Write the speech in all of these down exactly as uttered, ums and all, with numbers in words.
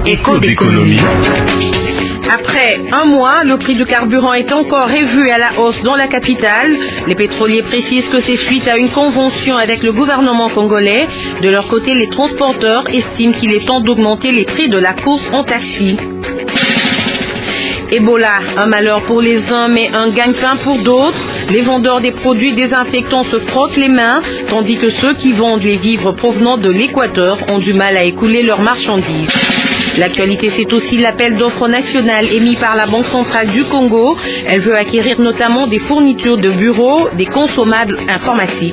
Écho d'économie. Après un mois, le prix du carburant est encore revu à la hausse dans la capitale. Les pétroliers précisent que c'est suite à une convention avec le gouvernement congolais. De leur côté, les transporteurs estiment qu'il est temps d'augmenter les prix de la course en taxi. Ebola, un malheur pour les uns mais un gagne-pain pour d'autres. Les vendeurs des produits désinfectants se frottent les mains, tandis que ceux qui vendent les vivres provenant de l'Équateur ont du mal à écouler leurs marchandises. L'actualité, c'est aussi l'appel d'offres national émis par la Banque centrale du Congo. Elle veut acquérir notamment des fournitures de bureaux, des consommables informatiques.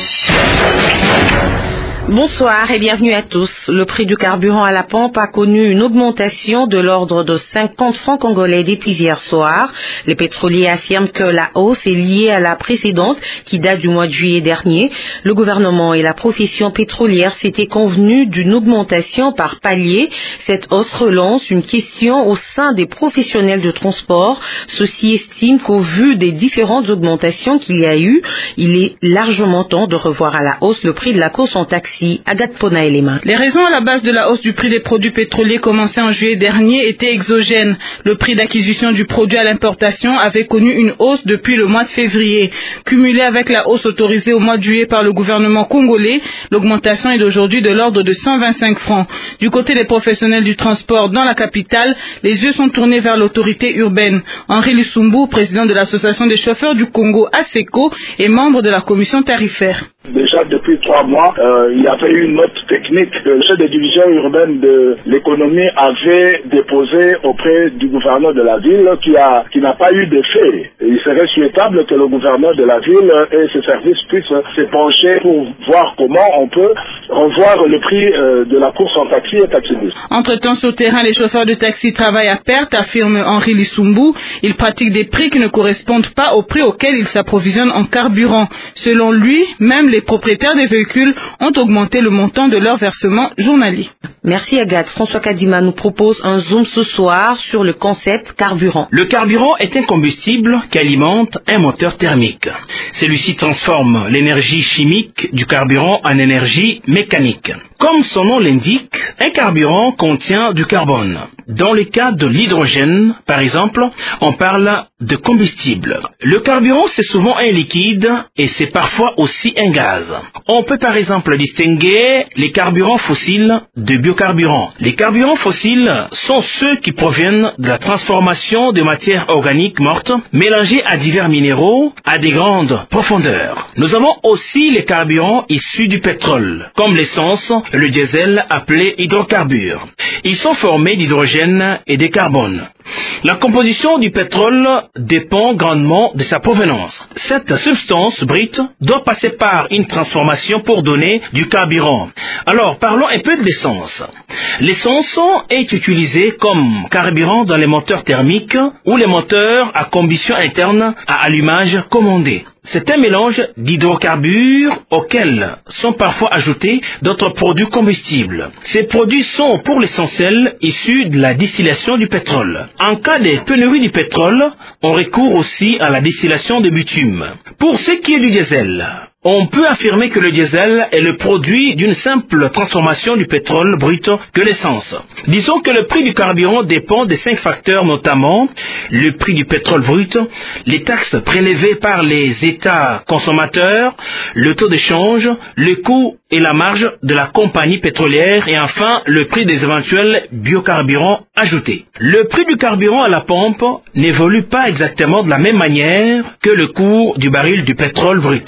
Bonsoir et bienvenue à tous. Le prix du carburant à la pompe a connu une augmentation de l'ordre de cinquante francs congolais depuis hier soir. Les pétroliers affirment que la hausse est liée à la précédente qui date du mois de juillet dernier. Le gouvernement et la profession pétrolière s'étaient convenus d'une augmentation par palier. Cette hausse relance une question au sein des professionnels de transport. Ceux-ci estiment qu'au vu des différentes augmentations qu'il y a eu, il est largement temps de revoir à la hausse le prix de la course en taxi. Agathe Pona-Elema. Les raisons à la base de la hausse du prix des produits pétroliers commencée en juillet dernier étaient exogènes. Le prix d'acquisition du produit à l'importation avait connu une hausse depuis le mois de février. Cumulée avec la hausse autorisée au mois de juillet par le gouvernement congolais, l'augmentation est d'aujourd'hui de l'ordre de cent vingt-cinq francs. Du côté des professionnels du transport dans la capitale, les yeux sont tournés vers l'autorité urbaine. Henri Lussumbu, président de l'association des chauffeurs du Congo, ASECO, et membre de la commission tarifaire. Déjà depuis trois mois, euh, il y avait eu une note technique que le chef des divisions urbaines de l'économie avait déposée auprès du gouverneur de la ville qui a qui n'a pas eu d'effet. Il serait souhaitable que le gouverneur de la ville et ses services puissent se pencher pour voir comment on peut revoir le prix euh, de la course en taxi et taxi-bus. Entre-temps, sur le terrain, les chauffeurs de taxi travaillent à perte, affirme Henri Lussumbu. Ils pratiquent des prix qui ne correspondent pas au prix auquel ils s'approvisionnent en carburant. Selon lui, même les propriétaires des véhicules ont augmenté le montant de leur versement journalier. Merci Agathe. François Kadima nous propose un zoom ce soir sur le concept carburant. Le carburant est un combustible qui alimente un moteur thermique. Celui-ci transforme l'énergie chimique du carburant en énergie mécanique. Comme son nom l'indique, un carburant contient du carbone. Dans le cas de l'hydrogène, par exemple, on parle de combustible. Le carburant, c'est souvent un liquide et c'est parfois aussi un gaz. On peut par exemple distinguer les carburants fossiles de biocarburants. Les carburants fossiles sont ceux qui proviennent de la transformation de matières organiques mortes mélangées à divers minéraux à des grandes profondeurs. Nous avons aussi les carburants issus du pétrole, comme l'essence, le diesel appelé hydrocarbures. Ils sont formés d'hydrogène et de carbone. La composition du pétrole dépend grandement de sa provenance. Cette substance brute doit passer par une transformation pour donner du carburant. Alors, parlons un peu de l'essence. L'essence est utilisée comme carburant dans les moteurs thermiques ou les moteurs à combustion interne à allumage commandé. C'est un mélange d'hydrocarbures auxquels sont parfois ajoutés d'autres produits combustibles. Ces produits sont pour l'essentiel issus de la distillation du pétrole. En cas de pénurie du pétrole, on recourt aussi à la distillation de bitume. Pour ce qui est du diesel, on peut affirmer que le diesel est le produit d'une simple transformation du pétrole brut que l'essence. Disons que le prix du carburant dépend de cinq facteurs, notamment le prix du pétrole brut, les taxes prélevées par les États consommateurs, le taux de change, le coût et la marge de la compagnie pétrolière et enfin le prix des éventuels biocarburants ajoutés. Le prix du carburant à la pompe n'évolue pas exactement de la même manière que le cours du baril du pétrole brut.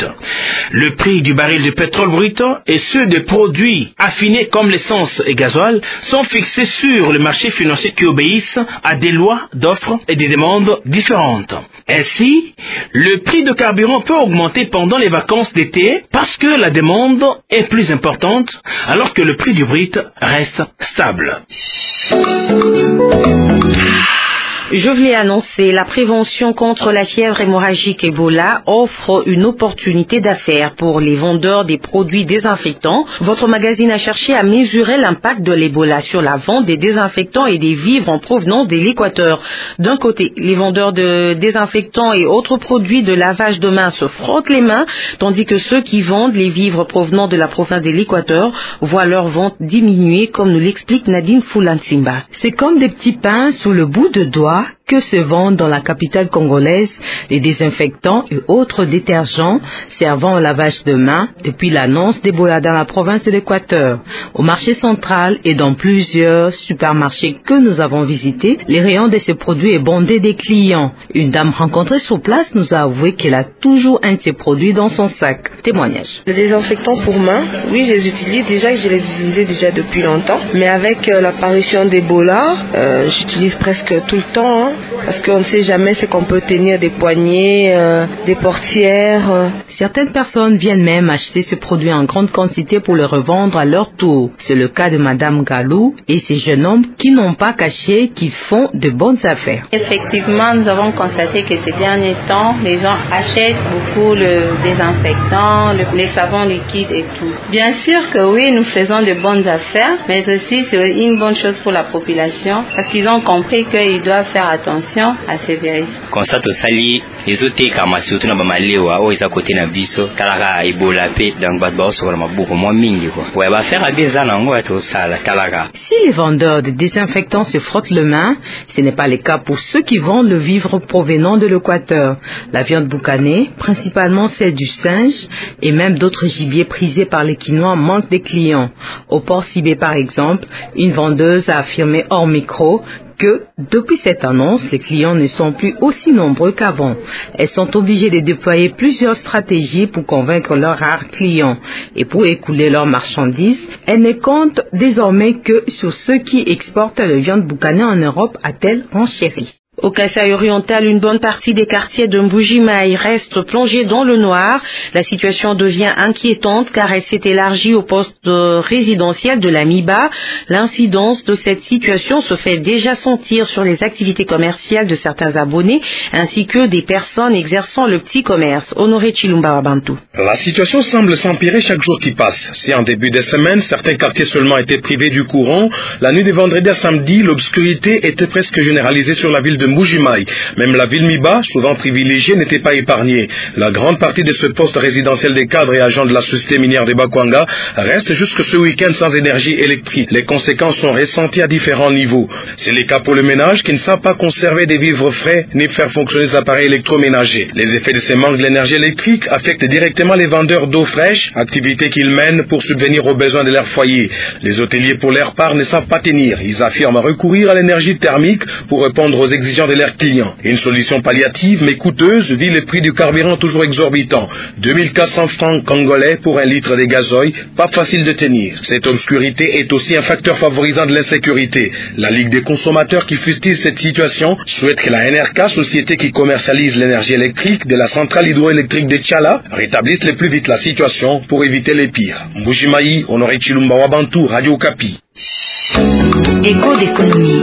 Le prix du baril de pétrole brut et ceux des produits affinés comme l'essence et gasoil sont fixés sur le marché financier qui obéissent à des lois d'offres et des demandes différentes. Ainsi, le prix de carburant peut augmenter pendant les vacances d'été parce que la demande est plus importante alors que le prix du brut reste stable. Je vous l'ai annoncé, la prévention contre la fièvre hémorragique Ebola offre une opportunité d'affaires pour les vendeurs des produits désinfectants. Votre magazine a cherché à mesurer l'impact de l'Ebola sur la vente des désinfectants et des vivres en provenance de l'Équateur. D'un côté, les vendeurs de désinfectants et autres produits de lavage de mains se frottent les mains, tandis que ceux qui vendent les vivres provenant de la province de l'Équateur voient leur vente diminuer, comme nous l'explique Nadine Fulansimba. C'est comme des petits pains sous le bout de doigt que se vendent dans la capitale congolaise des désinfectants et autres détergents servant au lavage de mains depuis l'annonce d'Ebola dans la province de l'Équateur. Au marché central et dans plusieurs supermarchés que nous avons visités, les rayons de ces produits est bondé des clients. Une dame rencontrée sur place nous a avoué qu'elle a toujours un de ces produits dans son sac. Témoignage. Le désinfectant pour mains, oui, je les utilise déjà, je les utilisais déjà depuis longtemps, mais avec euh, l'apparition d'Ebola, euh, j'utilise presque tout le temps, hein, parce qu'on ne sait jamais ce qu'on peut tenir, des poignées, euh, des portières. Euh. Certaines personnes viennent même acheter ce produit en grande quantité pour le revendre à leur tour. C'est le cas de Madame Galou et ces jeunes hommes qui n'ont pas caché qu'ils font de bonnes affaires. Effectivement, nous avons constaté que ces derniers temps, les gens achètent beaucoup le désinfectant, le, les savons liquides et tout. Bien sûr que oui, nous faisons de bonnes affaires, mais aussi c'est une bonne chose pour la population parce qu'ils ont compris qu'ils doivent faire attention à ces virus. Constate sali ezote kama surtout na bamalewa o eza côté na biso kalaka Ebola pe donc ba ba so ma beaucoup moins mingi quoi. Ouais ba faire bien na ngo to sala kalaka. Si les vendeurs de désinfectants se frottent les mains, ce n'est pas le cas pour ceux qui vendent le vivre provenant de l'Équateur. La viande boucanée, principalement celle du singe et même d'autres gibiers prisés par les Quinois manquent des clients. Au port Sibé par exemple, une vendeuse a affirmé hors micro que depuis cette annonce, les clients ne sont plus aussi nombreux qu'avant. Elles sont obligées de déployer plusieurs stratégies pour convaincre leurs rares clients. Et pour écouler leurs marchandises, elles ne comptent désormais que sur ceux qui exportent la viande boucanée en Europe, a-t-elle renchéri. Au Kasaï oriental, une bonne partie des quartiers de Mbujimaï reste plongée dans le noir. La situation devient inquiétante car elle s'est élargie au poste résidentiel de la Miba. L'incidence de cette situation se fait déjà sentir sur les activités commerciales de certains abonnés ainsi que des personnes exerçant le petit commerce. Honoré Chilumba Wabantu. La situation semble s'empirer chaque jour qui passe. Si en début de semaine, certains quartiers seulement étaient privés du courant, la nuit de vendredi à samedi, l'obscurité était presque généralisée sur la ville de Mbujimaï. Même la ville Miba, souvent privilégiée, n'était pas épargnée. La grande partie de ce poste résidentiel des cadres et agents de la société minière de Bakwanga reste jusque ce week-end sans énergie électrique. Les conséquences sont ressenties à différents niveaux. C'est le cas pour le ménage qui ne savent pas conserver des vivres frais ni faire fonctionner les appareils électroménagers. Les effets de ce manque de l'énergie électrique affectent directement les vendeurs d'eau fraîche, activité qu'ils mènent pour subvenir aux besoins de leur foyer. Les hôteliers pour leur part ne savent pas tenir. Ils affirment recourir à l'énergie thermique pour répondre aux exigences de leurs clients. Une solution palliative mais coûteuse dit le prix du carburant toujours exorbitant. deux mille quatre cents francs congolais pour un litre de gazoil, pas facile de tenir. Cette obscurité est aussi un facteur favorisant de l'insécurité. La Ligue des consommateurs qui fustige cette situation souhaite que la N R K, société qui commercialise l'énergie électrique de la centrale hydroélectrique de Tchala, rétablisse le plus vite la situation pour éviter les pires. Mbujimaï, Honoré Chilumba Wabantu, Radio Okapi. Écho d'économie.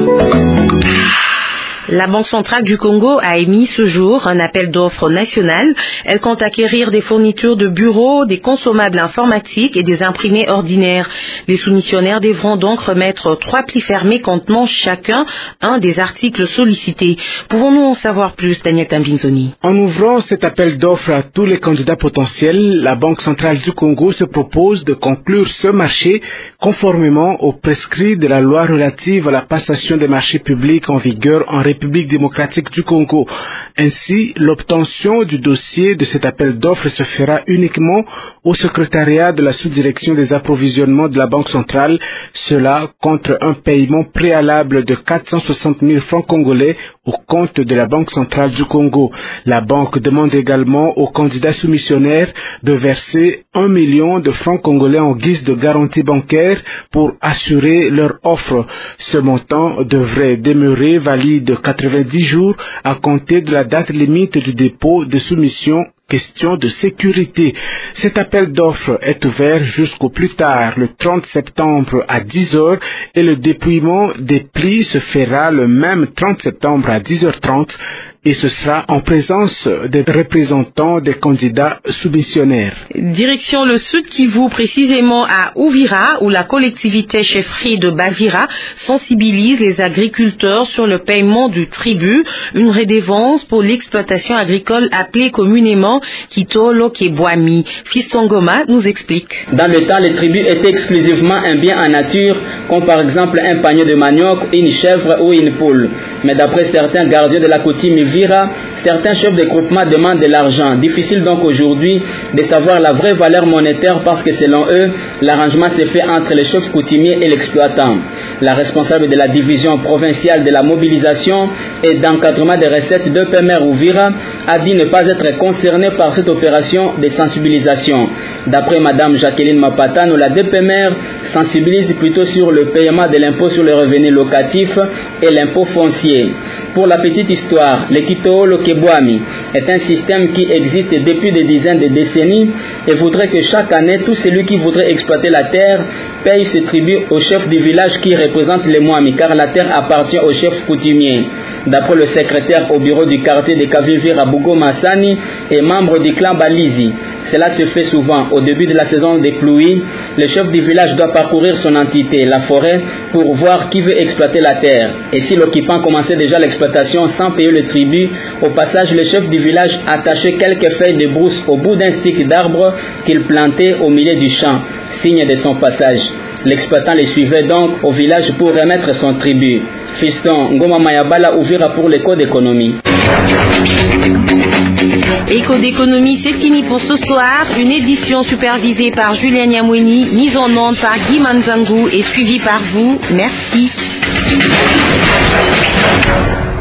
La Banque centrale du Congo a émis ce jour un appel d'offres national. Elle compte acquérir des fournitures de bureaux, des consommables informatiques et des imprimés ordinaires. Les soumissionnaires devront donc remettre trois plis fermés contenant chacun un des articles sollicités. Pouvons-nous en savoir plus, Daniel Tambinzoni? En ouvrant cet appel d'offres à tous les candidats potentiels, la Banque centrale du Congo se propose de conclure ce marché conformément aux prescrits de la loi relative à la passation des marchés publics en vigueur en République démocratique du Congo. Ainsi, l'obtention du dossier de cet appel d'offres se fera uniquement au secrétariat de la sous-direction des approvisionnements de la Banque centrale, cela contre un paiement préalable de quatre cent soixante mille francs congolais au compte de la Banque centrale du Congo. La banque demande également aux candidats soumissionnaires de verser un million de francs congolais en guise de garantie bancaire pour assurer leur offre. Ce montant devrait demeurer valide quatre-vingt-dix jours à compter de la date limite du dépôt de soumission questions de sécurité. Cet appel d'offres est ouvert jusqu'au plus tard le trente septembre à dix heures et le dépouillement des plis se fera le même trente septembre à dix heures trente et ce sera en présence des représentants des candidats soumissionnaires. Direction le Sud Kivu, précisément à Uvira, où la collectivité chefferie de Bavira sensibilise les agriculteurs sur le paiement du tribut, une redevance pour l'exploitation agricole appelée communément Kitolo Kebwami. Fiston Goma nous explique. Dans le temps, le tribut était exclusivement un bien en nature, comme par exemple un panier de manioc, une chèvre ou une poule. Mais d'après certains gardiens de la coutume Vira, certains chefs de groupement demandent de l'argent. Difficile donc aujourd'hui de savoir la vraie valeur monétaire parce que selon eux, l'arrangement s'est fait entre le chef coutumier et l'exploitant. La responsable de la division provinciale de la mobilisation et d'encadrement des recettes de P M R Uvira a dit ne pas être concernée par cette opération de sensibilisation. D'après Madame Jacqueline Mapatano, la D P M R sensibilise plutôt sur le paiement de l'impôt sur le revenu locatif et l'impôt foncier. Pour la petite histoire, le Kitolo Kebwami est un système qui existe depuis des dizaines de décennies et voudrait que chaque année, tout celui qui voudrait exploiter la terre paye ce tribut au chef du village qui représente les Mwami, car la terre appartient au chef coutumier. D'après le secrétaire au bureau du quartier de Kavivira Bugo Massani et membre du clan Balizi, cela se fait souvent. Au début de la saison des pluies, le chef du village doit parcourir son entité, la forêt, pour voir qui veut exploiter la terre. Et si l'occupant commençait déjà l'exploitation sans payer le tribut, au passage, le chef du village attachait quelques feuilles de brousse au bout d'un stick d'arbre qu'il plantait au milieu du champ, signe de son passage. L'exploitant les suivait donc au village pour remettre son tribut. Fiston Ngoma Mayabala Uvira pour l'éco d'économie. Éco d'économie, c'est fini pour ce soir. Une édition supervisée par Julien Nyamweni, mise en onde par Guy Manzangou et suivie par vous. Merci.